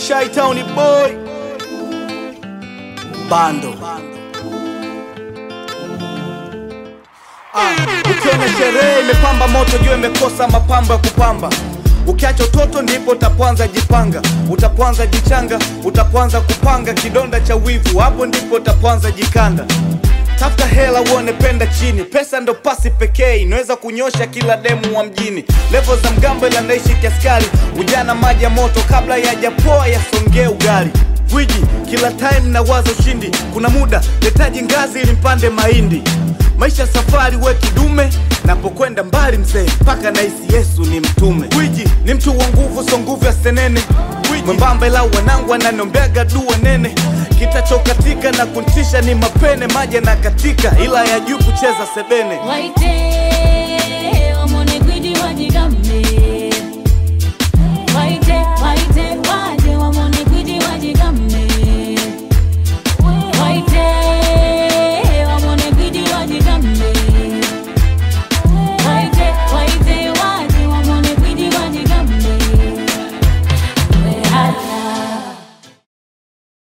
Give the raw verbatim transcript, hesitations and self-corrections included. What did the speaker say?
Shy-Town boy Bando. Ah, ukiona sherehe imepamba moto jua imekosa mapambo ya kupamba. Ukiacha utoto ndipo utapoanza jipanga, utapoanza jichanga, utapoanza kupanga kidonda cha wivu, hapo ndipo utapoanza jikanda. Tafuta hela uone penda chini, pesa ndo pasi pekee inaweza kunyosha kila demu wa mjini. Level za mgambo ila naishi kiaskari, ujana maji ya moto kabla yajapoa yasongee ugali. Gwiji kila time na wazo ushindi, kuna muda netaji ngazi ili mpande mahindi. Maisha safari we kidume, napokwenda mbali mzee mpaka naisi Yesu ni mtume. Gwiji ni mtu wa nguvu, so nguvu ya senene. Mwembamba ila wanangu wananiombega dua nene. Kitachokatika na kuntisha ni mapene, maji na katika ila ya juu kucheza sebene. Waite